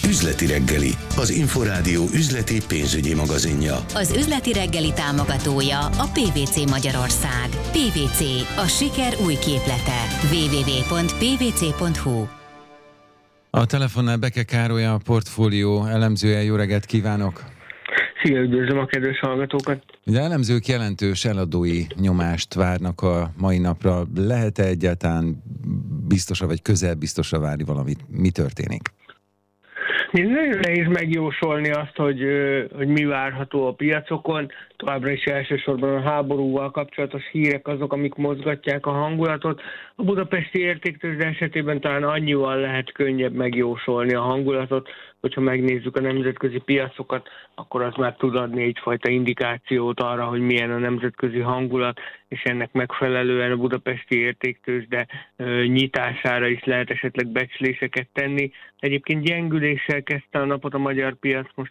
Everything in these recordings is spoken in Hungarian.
Üzleti reggeli, az Inforádió üzleti pénzügyi magazinja. Az üzleti reggeli támogatója a PwC Magyarország. PwC, a siker új képlete. www.pwc.hu. A telefonnál Beke Károly, a portfólió elemzője. Jó reggelt kívánok! Szia, üdvözlöm a kedves hallgatókat! De elemzők jelentős eladói nyomást várnak a mai napra. Lehet-e egyáltalán biztosra vagy közel biztosra várni valamit? Mi történik? Nagyon nehéz megjósolni azt, hogy mi várható a piacokon. Továbbra is elsősorban a háborúval kapcsolatos hírek azok, amik mozgatják a hangulatot. A budapesti értéktőzsde esetében talán annyival lehet könnyebb megjósolni a hangulatot, hogyha megnézzük a nemzetközi piacokat, akkor az már tud adni egyfajta indikációt arra, hogy milyen a nemzetközi hangulat, és ennek megfelelően a budapesti értéktőzsde nyitására is lehet esetleg becsléseket tenni. Egyébként gyengüléssel kezdte a napot a magyar piac, most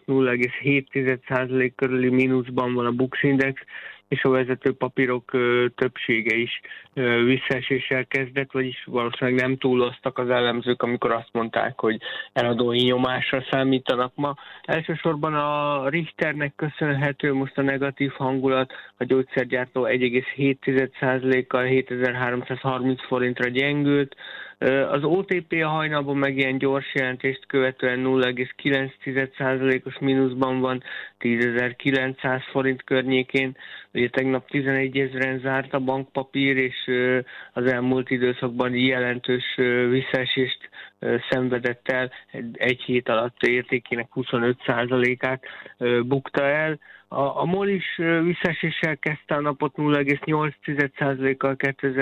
0,7% körüli mínuszban van a Bux Index, és a vezető papírok többsége is visszaeséssel kezdett, vagyis valószínűleg nem túloztak az elemzők, amikor azt mondták, hogy eladói nyomásra számítanak ma. Elsősorban a Richternek köszönhető most a negatív hangulat, a gyógyszergyártó 1,7%-kal 7330 forintra gyengült. Az OTP a hajnalban meg ilyen gyors jelentést követően 0,9%-os mínuszban van, 10.900 forint környékén. Ugye tegnap 11 000-en zárt a bankpapír, és az elmúlt időszakban jelentős visszaesést szenvedett el, egy hét alatt értékének 25%-át bukta el. A MOL is visszaeséssel kezdte a napot, 0,8%-kal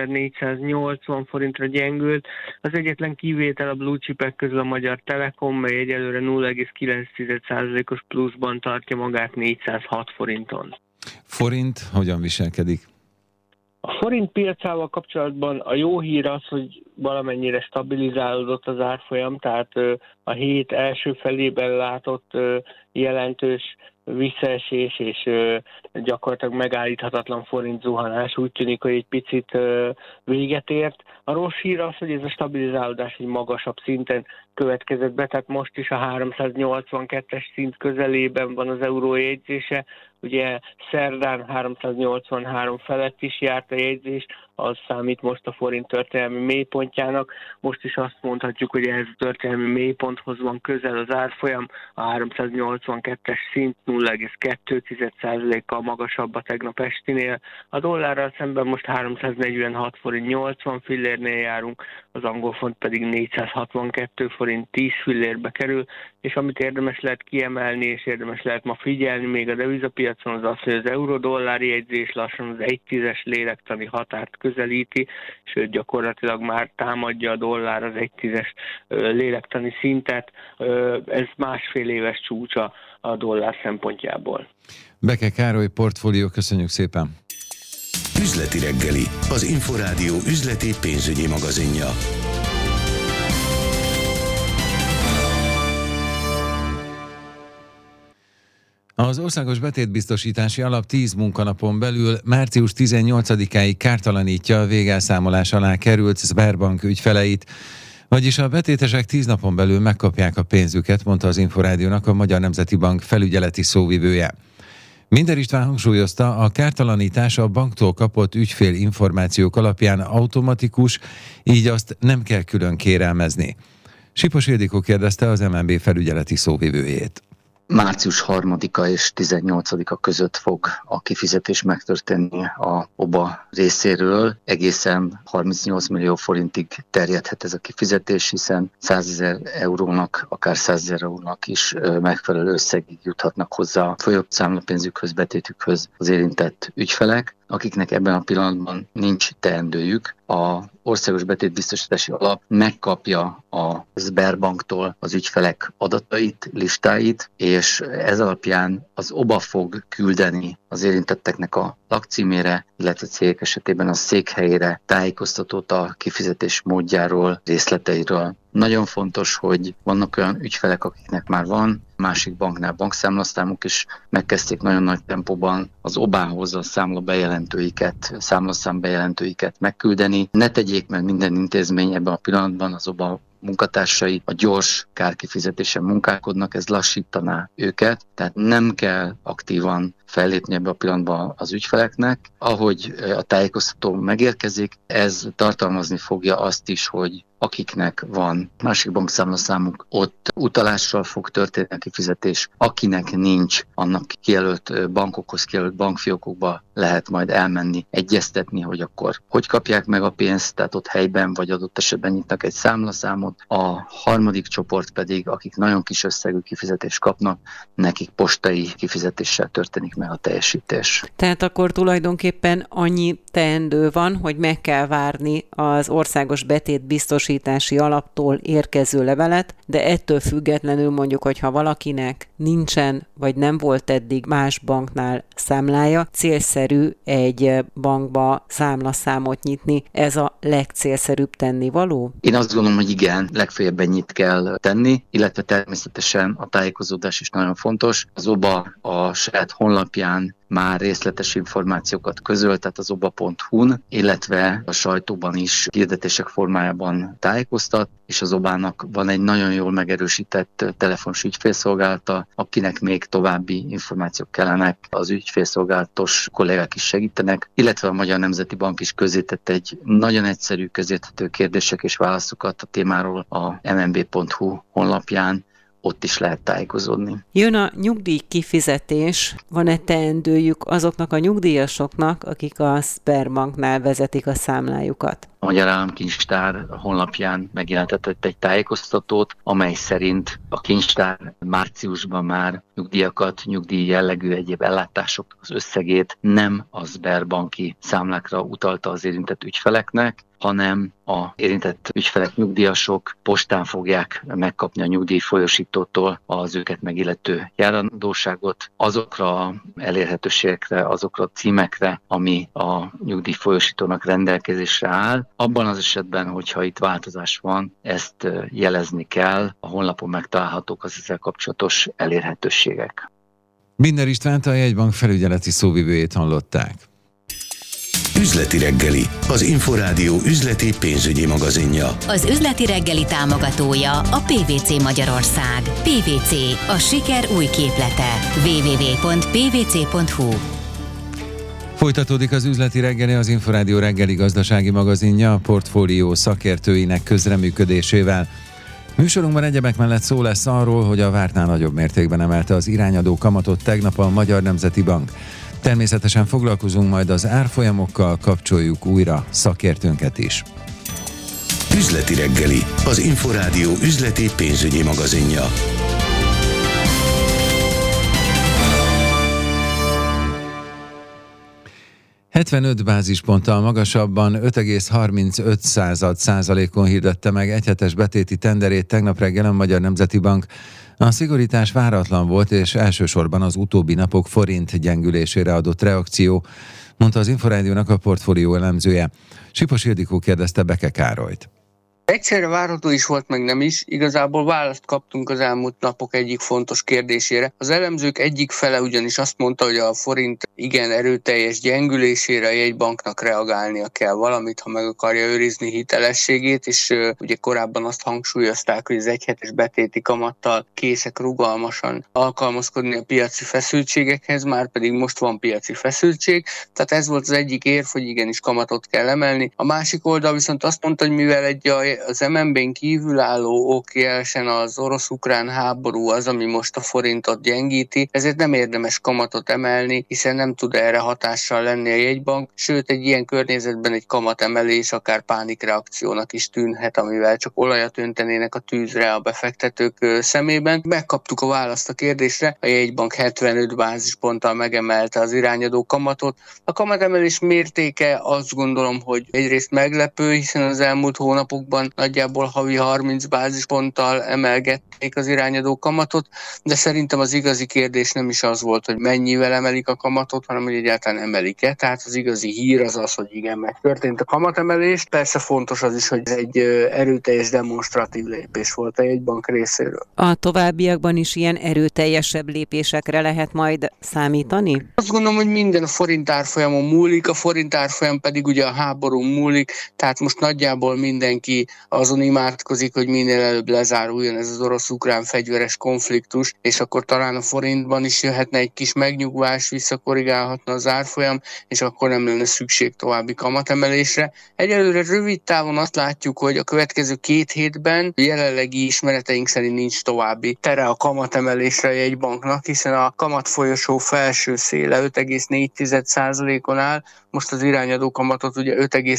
2480 forintra gyengült. Az egyetlen kivétel a blue chipek közül a Magyar Telekom, mely egyelőre 0,9%-os pluszban tartja magát 406 forinton. Forint hogyan viselkedik? A forint piacával kapcsolatban a jó hír az, hogy valamennyire stabilizálódott az árfolyam, tehát a hét első felében látott jelentős visszaesés és gyakorlatilag megállíthatatlan forint zuhanás úgy tűnik, hogy egy picit véget ért. A rossz hír az, hogy ez a stabilizálódás egy magasabb szinten következett be, tehát most is a 382-es szint közelében van az euró jegyzése. Ugye szerdán 383 felett is járt a jegyzés, az számít most a forint történelmi mélypontjának. Most is azt mondhatjuk, hogy ehhez a történelmi mélyponthoz van közel az árfolyam, a 382-es szint 0,2%-kal magasabb a tegnap estinél. A dollárral szemben most 346 forint 80 fillérnél járunk, az angol font pedig 462 forint 10 fillérbe kerül, és amit érdemes lehet kiemelni, és érdemes lehet ma figyelni még a devizapiacon, az az, hogy az euró-dollár jegyzés lassan az 1,10-es lélektani határt közelíti, sőt gyakorlatilag már támadja a dollár az 1,10-es lélektani szintet. Ez másfél éves csúcsa a dollár szempontjából. Beke Károly, portfólió, köszönjük szépen! Üzleti reggeli, az Inforádió üzleti pénzügyi magazinja. Az Országos Betétbiztosítási Alap 10 munkanapon belül március 18-áig kártalanítja a végelszámolás alá került Sberbank ügyfeleit, vagyis a betétesek 10 napon belül megkapják a pénzüket, mondta az Inforádiónak a Magyar Nemzeti Bank felügyeleti szóvivője. Minder István hangsúlyozta, a kártalanítás a banktól kapott ügyfél információk alapján automatikus, így azt nem kell külön kérelmezni. Sipos Ildikó kérdezte az MNB felügyeleti szóvivőjét. Március 3-a és 18-a között fog a kifizetés megtörténni a OBA részéről. Egészen 38 millió forintig terjedhet ez a kifizetés, hiszen 100 000 eurónak, akár 100 000 eurónak is megfelelő összegig juthatnak hozzá a folyott számlapénzükhöz, betétükhöz az érintett ügyfelek, akiknek ebben a pillanatban nincs teendőjük. A Országos Betétbiztosítási Alap megkapja a Sberbanktól az ügyfelek adatait, listáit, és ez alapján az OBA fog küldeni az érintetteknek a lakcímére, illetve cégek esetében a székhelyére tájékoztatót a kifizetés módjáról, részleteiről. Nagyon fontos, hogy vannak olyan ügyfelek, akiknek már van másik banknál bankszámlaszámuk, és megkezdték nagyon nagy tempóban az OBA-hoz a számlaszám bejelentőiket megküldeni. Ne tegyék meg minden intézmény ebben a pillanatban az OBA munkatársai a gyors kárkifizetésen munkálkodnak, ez lassítaná őket, tehát nem kell aktívan fellépni ebbe a pillanatban az ügyfeleknek. Ahogy a tájékoztató megérkezik, ez tartalmazni fogja azt is, hogy akiknek van másik bankszámlaszámuk, ott utalással fog történni a kifizetés. Akinek nincs, annak kijelölt bankokhoz, kijelölt bankfiókokba lehet majd elmenni, egyeztetni, hogy akkor hogy kapják meg a pénzt, tehát ott helyben vagy adott esetben nyitnak egy számlaszámot. A harmadik csoport pedig, akik nagyon kis összegű kifizetést kapnak, nekik postai kifizetéssel történik meg a teljesítés. Tehát akkor tulajdonképpen annyi teendő van, hogy meg kell várni az országos betétbiztosítási alaptól érkező levelet, de ettől függetlenül mondjuk, hogyha valakinek nincsen, vagy nem volt eddig más banknál számlája, célszerű egy bankba számlaszámot nyitni. Ez a legcélszerűbb tennivaló? Én azt gondolom, hogy igen, legfeljebb ennyit kell tenni, illetve természetesen a tájékozódás is nagyon fontos. Az OBA a saját honlapján már részletes információkat közöl, tehát az oba.hu-n, illetve a sajtóban is hirdetések formájában tájékoztat, és az OBA-nak van egy nagyon jól megerősített telefonos ügyfélszolgálata, akinek még további információk kellenek, az ügyfélszolgálatos kollégák is segítenek, illetve a Magyar Nemzeti Bank is közzétett egy nagyon egyszerű, közérthető kérdések és válaszokat a témáról a mmb.hu honlapján, ott is lehet tájékozódni. Jön a nyugdíj kifizetés, van-e teendőjük azoknak a nyugdíjasoknak, akik a Sberbanknál vezetik a számlájukat? A Magyar Államkincstár honlapján megjelentetett egy tájékoztatót, amely szerint a kincstár márciusban már nyugdíjakat, nyugdíj jellegű egyéb ellátások az összegét nem a Sberbanki számlákra utalta az érintett ügyfeleknek, hanem a érintett ügyfelek, nyugdíjasok postán fogják megkapni a nyugdíjfolyósítótól az őket megillető járandóságot azokra elérhetőségekre, azokra a címekre, ami a nyugdíjfolyósítónak rendelkezésre áll. Abban az esetben, hogyha itt változás van, ezt jelezni kell, a honlapon megtalálhatók az ezzel kapcsolatos elérhetőségek. Binder Istvánt, a jegybank felügyeleti szóvivőjét hallották. Üzleti reggeli, az Inforádió üzleti pénzügyi magazinja. Az üzleti reggeli támogatója a PVC Magyarország. PVC, a siker új képlete. www.pvc.hu. Folytatódik az üzleti reggeli, az Inforádió reggeli gazdasági magazinja a portfólió szakértőinek közreműködésével. Műsorunkban egyebek mellett szó lesz arról, hogy a vártnál nagyobb mértékben emelte az irányadó kamatot tegnap a Magyar Nemzeti Bank. Természetesen foglalkozunk majd az árfolyamokkal, kapcsoljuk újra szakértőnket is. Üzleti reggeli, az Inforádió üzleti pénzügyi magazinja. ...75 bázisponttal magasabban 5,35%-on hirdette meg egyhetes betéti tenderét tegnap reggel a Magyar Nemzeti Bank. A szigorítás váratlan volt, és elsősorban az utóbbi napok forint gyengülésére adott reakció, mondta az Inforádiónak a portfólió elemzője. Sipos Ildikó kérdezte Beke Károlyt. Egyszerre várható is volt, meg nem is. Igazából választ kaptunk az elmúlt napok egyik fontos kérdésére. Az elemzők egyik fele ugyanis azt mondta, hogy a forint igen erőteljes gyengülésére a jegybanknak reagálnia kell valamit, ha meg akarja őrizni hitelességét, és ugye korábban azt hangsúlyozták, hogy az egyhetes betéti kamattal készek rugalmasan alkalmazkodni a piaci feszültségekhez, már pedig most van piaci feszültség. Tehát ez volt az egyik érv, hogy igenis kamatot kell emelni. A másik oldal viszont azt mondta, hogy mivel az MNB-n kívülálló ok jelesen az orosz-ukrán háború az, ami most a forintot gyengíti, ezért nem érdemes kamatot emelni, hiszen nem tud erre hatással lenni a jegybank, sőt egy ilyen környezetben egy kamatemelés akár pánikreakciónak is tűnhet, amivel csak olajat öntenének a tűzre a befektetők szemében. Megkaptuk a választ a kérdésre, a jegybank 75 bázisponttal megemelte az irányadó kamatot. A kamatemelés mértéke azt gondolom, hogy egyrészt meglepő, hiszen az elmúlt hónapokban nagyjából havi 30 bázisponttal emelgették az irányadó kamatot, de szerintem az igazi kérdés nem is az volt, hogy mennyivel emelik a kamatot, hanem hogy egyáltalán emelik-e. Tehát az igazi hír az az, hogy igen, megtörtént a kamatemelés. Persze fontos az is, hogy ez egy erőteljes demonstratív lépés volt a jegybank részéről. A továbbiakban is ilyen erőteljesebb lépésekre lehet majd számítani? Azt gondolom, hogy minden a forint árfolyamon múlik, a forint árfolyam pedig ugye a háború múlik, tehát most nagyjából mindenki azon imádkozik, hogy minél előbb lezáruljon ez az orosz-ukrán fegyveres konfliktus, és akkor talán a forintban is jöhetne egy kis megnyugvás, visszakorrigálhatna az árfolyam, és akkor nem lenne szükség további kamatemelésre. Egyelőre rövid távon azt látjuk, hogy a következő 2 hétben jelenlegi ismereteink szerint nincs további tere a kamatemelésre a jegybanknak, hiszen a kamatfolyosó felső széle 5,4%-on áll, most az irányadó kamatot ugye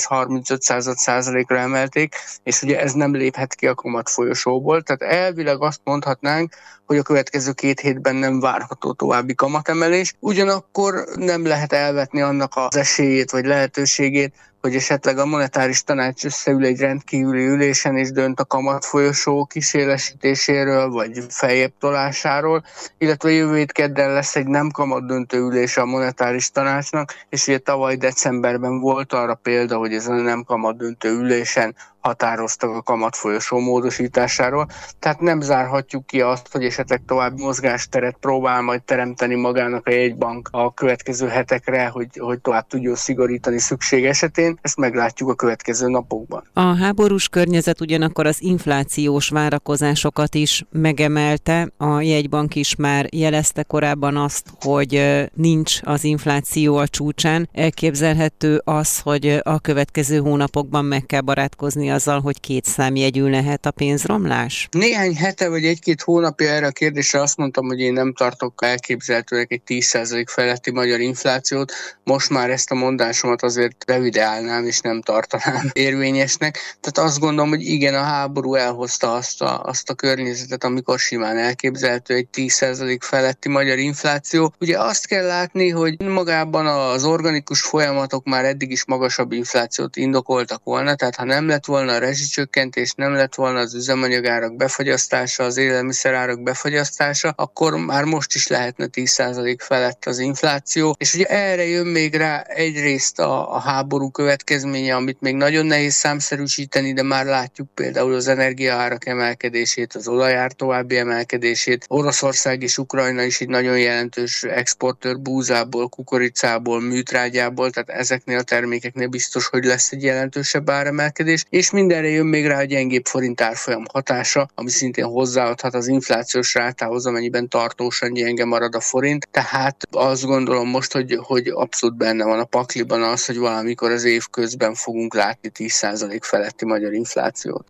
5,35%-ra emelték, és ugye ez nem léphet ki a kamatfolyosóból, tehát elvileg azt mondhatnánk, hogy a következő 2 hétben nem várható további kamatemelés, ugyanakkor nem lehet elvetni annak az esélyét vagy lehetőségét, hogy esetleg a monetáris tanács összeül egy rendkívüli ülésen és dönt a kamatfolyosó kiszélesítéséről vagy feljebb tolásáról, illetve jövő hét kedden lesz egy nem kamat döntő ülése a monetáris tanácsnak, és ugye tavaly decemberben volt arra példa, hogy ezen a nem kamat döntő ülésen határoztak a kamatfolyosó módosításáról, tehát nem zárhatjuk ki azt, hogy esetleg további mozgásteret próbál majd teremteni magának a jegybank a következő hetekre, hogy tovább tudjon szigorítani szükség esetén. Ezt meglátjuk a következő napokban. A háborús környezet ugyanakkor az inflációs várakozásokat is megemelte. A jegybank is már jelezte korábban azt, hogy nincs az infláció a csúcsán. Elképzelhető az, hogy a következő hónapokban meg kell barátkozni azzal, hogy 2 számjegyű lehet a pénzromlás? Néhány hete vagy 1-2 hónapja erre a kérdésre azt mondtam, hogy én nem tartok elképzelhetőnek egy 10% feletti magyar inflációt. Most már ezt a mondásomat azért revideálnám, és nem tartanám érvényesnek. Tehát azt gondolom, hogy igen, a háború elhozta azt a környezetet, amikor simán elképzelhető egy 10% feletti magyar infláció. Ugye azt kell látni, hogy magában az organikus folyamatok már eddig is magasabb inflációt indokoltak volna, tehát ha nem lett volna a rezsicsökkentés, nem lett volna az üzemanyagárak befagyasztása, az élelmiszerárak befagyasztása, akkor már most is lehetne 10% felett az infláció. És ugye erre jön még rá egyrészt a háború következménye, amit még nagyon nehéz számszerűsíteni, de már látjuk például az energiaárak emelkedését, az olajár további emelkedését. Oroszország és Ukrajna is egy nagyon jelentős exportőr búzából, kukoricából, műtrágyából, tehát ezeknél a termékeknél biztos, hogy lesz egy jelentősebb áremelkedés, és mindenre jön még rá a gyengébb forint árfolyam hatása, ami szintén hozzáadhat az inflációs rátához, amennyiben tartósan gyenge marad a forint. Tehát azt gondolom most, hogy abszolút benne van a pakliban az, hogy valamikor az év közben fogunk látni 10% feletti magyar inflációt.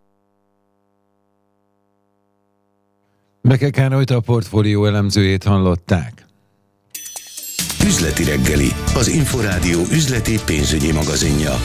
Beke Károlyt, a Portfólió elemzőjét hallották. Üzleti reggeli, az Inforádió üzleti pénzügyi magazinja.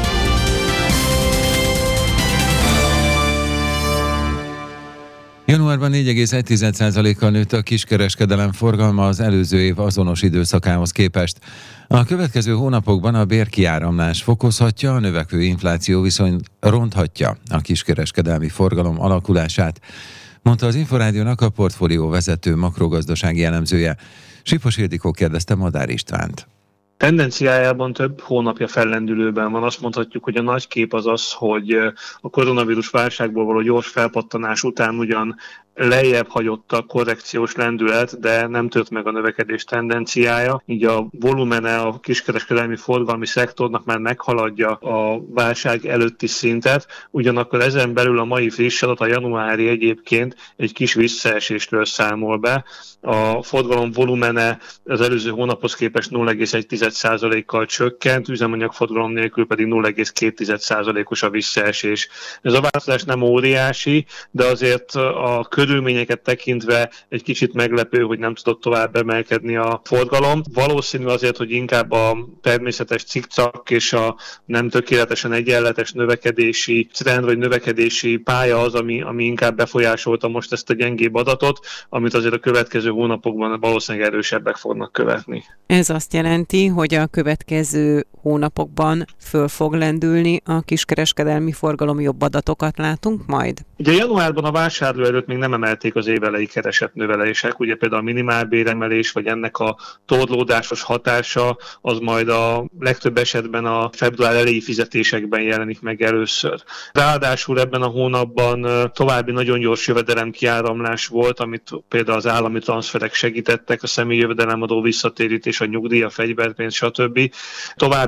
Januárban 4,1%-kal nőtt a kiskereskedelem forgalma az előző év azonos időszakához képest. A következő hónapokban a bérkiáramlás fokozhatja, a növekvő infláció viszont ronthatja a kiskereskedelmi forgalom alakulását, mondta az Inforádiónak a Portfólió vezető makrogazdasági elemzője. Sipos Ildikó kérdezte Madár Istvánt. Tendenciájában több hónapja fellendülőben van. Azt mondhatjuk, hogy a nagy kép az az, hogy a koronavírus válságból való gyors felpattanás után ugyan lejjebb hagyott a korrekciós lendület, de nem tört meg a növekedés tendenciája. Így a volumene a kiskereskedelmi forgalmi szektornak már meghaladja a válság előtti szintet, ugyanakkor ezen belül a mai friss adat, a januári egyébként egy kis visszaesésről számol be. A forgalom volumene az előző hónaphoz képest 0,1%-kal csökkent, üzemanyagforgalom nélkül pedig 0,2%-os a visszaesés. Ez a változás nem óriási, de azért a körülményeket tekintve egy kicsit meglepő, hogy nem tudott tovább emelkedni a forgalom. Valószínű azért, hogy inkább a természetes cikcak és a nem tökéletesen egyenletes növekedési trend vagy növekedési pálya az, ami inkább befolyásolta most ezt a gyengébb adatot, amit azért a következő hónapokban valószínűleg erősebbek fognak követni. Ez azt jelenti, hogy a következő hónapokban föl fog lendülni a kiskereskedelmi forgalom, jobb adatokat látunk majd? Ugye januárban a vásárló előtt még nem emelték az évelei keresetnövelések, ugye például a minimálbéremelés, vagy ennek a torlódásos hatása, az majd a legtöbb esetben a február elejé fizetésekben jelenik meg először. Ráadásul ebben a hónapban további nagyon gyors jövedelemkiáramlás volt, amit például az állami transferek segítettek, a személyi jövedelemadó visszatérítés, a nyugdíj, a fegyverpénz, stb. További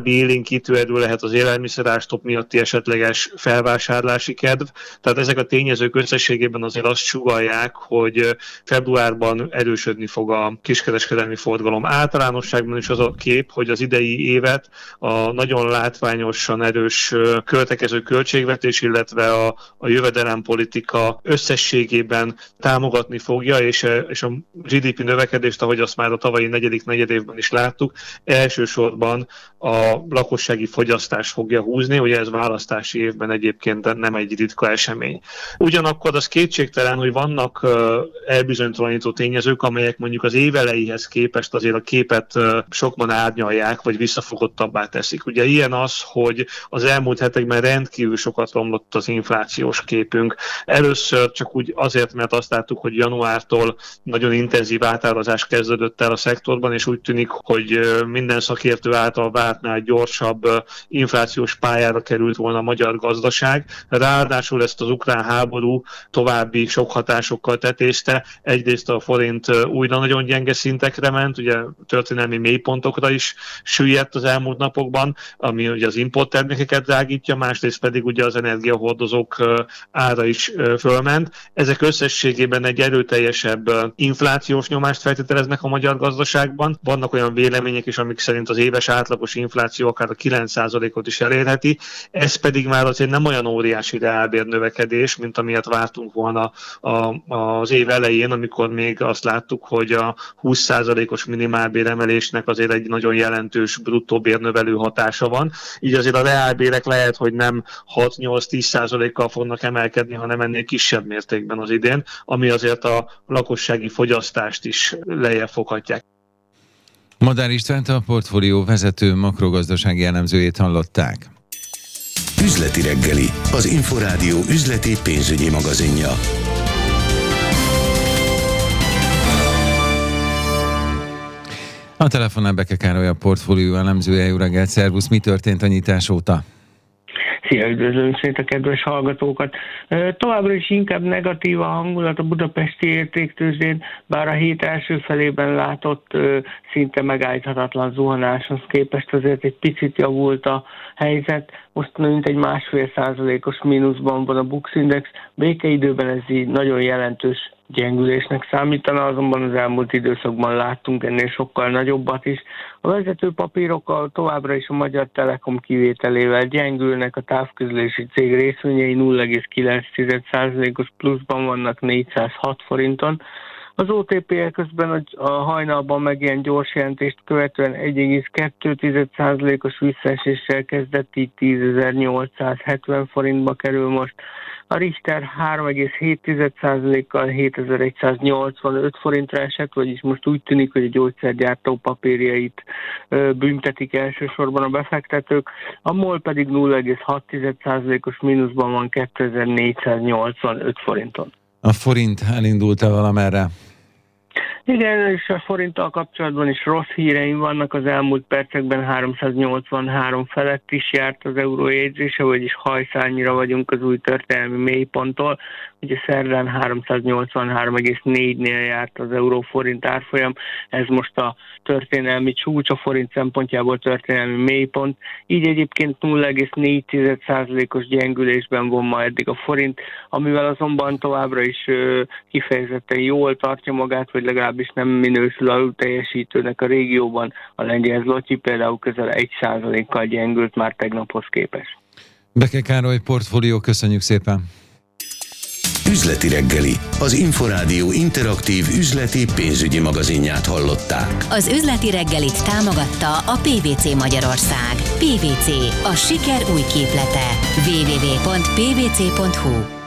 további élénkítő erő lehet az élelmiszerástop miatti esetleges felvásárlási kedv. Tehát ezek a tényezők összességében azért azt sugallják, hogy februárban erősödni fog a kiskereskedelmi forgalom. Általánosságban is az a kép, hogy az idei évet a nagyon látványosan erős költekező költségvetés, illetve a jövedelempolitika összességében támogatni fogja, és a GDP növekedést, ahogy azt már a tavalyi negyedik negyedévben is láttuk, elsősorban a lakossági fogyasztás fogja húzni, ugye ez választási évben egyébként nem egy ritka esemény. Ugyanakkor az kétségtelen, hogy vannak elbizonytalanító tényezők, amelyek mondjuk az év elejéhez képest azért a képet sokban árnyalják, vagy visszafogottabbá teszik. Ugye ilyen az, hogy az elmúlt hetekben rendkívül sokat romlott az inflációs képünk. Először csak úgy azért, mert azt láttuk, hogy januártól nagyon intenzív átárazás kezdődött el a szektorban, és úgy tűnik, hogy minden szakértő által vártnál gyorsabb inflációs pályára került volna a magyar gazdaság. Ráadásul ezt az ukrán háború további sok hatásokkal tetézte. Egyrészt a forint újra nagyon gyenge szintekre ment, ugye történelmi mélypontokra is süllyedt az elmúlt napokban, ami ugye az importtermékeket drágítja, másrészt pedig ugye az energiahordozók ára is fölment. Ezek összességében egy erőteljesebb inflációs nyomást feltételeznek a magyar gazdaságban. Vannak olyan vélemények is, amik szerint az éves átlagos infláció akár a 9%-ot is elérheti. Ez pedig már azért nem olyan óriási reálbérnövekedés, mint amilyet vártunk volna az év elején, amikor még azt láttuk, hogy a 20%-os minimálbéremelésnek azért egy nagyon jelentős bruttó bérnövelő hatása van. Így azért a reálbérek lehet, hogy nem 6-8-10%-kal fognak emelkedni, hanem ennél kisebb mértékben az idén, ami azért a lakossági fogyasztást is lejjebb foghatják. Madár Istvánt, a Portfólió vezető makrogazdasági elemzőjét hallották. Üzleti reggeli, az Inforádió üzleti pénzügyi magazinja. A telefonnál Beke Károly, a Portfólió elemzője. Jó reggelt, szervusz! Mi történt a nyitás óta? Szia, üdvözlöm szét a kedves hallgatókat. Továbbra is inkább negatív a hangulat a budapesti értéktőzsdén, bár a hét első felében látott szinte megállíthatatlan zuhanáshoz képest azért egy picit javult a helyzet. Most mintegy 1,5%-os mínuszban van a Bux Index. Békeidőben ez így nagyon jelentős gyengülésnek számítana, azonban az elmúlt időszakban láttunk ennél sokkal nagyobbat is. A vezető papírok továbbra is a Magyar Telekom kivételével gyengülnek, a távközlési cég részvényei 0,9%-os pluszban vannak 406 forinton. Az OTP közben a hajnalban megjelent gyors jelentést követően 1,2%-os visszaeséssel kezdett, így 10.870 forintba kerül most. A Richter 3,7%-kal 7185 forintra esett, vagyis most úgy tűnik, hogy a gyógyszergyártó papírjait büntetik elsősorban a befektetők. A MOL pedig 0,6%-os mínuszban van 2485 forinton. A forint elindult-e valamerre? Igen, és a forinttal kapcsolatban is rossz híreim vannak. Az elmúlt percekben 383 felett is járt az euró jegyzése, vagyis hajszálnyira vagyunk az új történelmi mélyponttól. Ugye szerdán 383,4-nél járt az euró-forint árfolyam, ez most a történelmi csúcs, a forint szempontjából történelmi mélypont, így egyébként 0,4%-os gyengülésben van ma eddig a forint, amivel azonban továbbra is kifejezetten jól tartja magát, vagy legalábbis nem minősül alulteljesítőnek a régióban. A lengyel zloty például közel 1%-kal gyengült már tegnaphoz képest. Beke Károly, Portfólió, köszönjük szépen! Üzleti reggeli, az Inforádió interaktív üzleti pénzügyi magazinját hallották. Az üzleti reggelit támogatta a PVC Magyarország. PVC, a siker új képlete. www.pvc.hu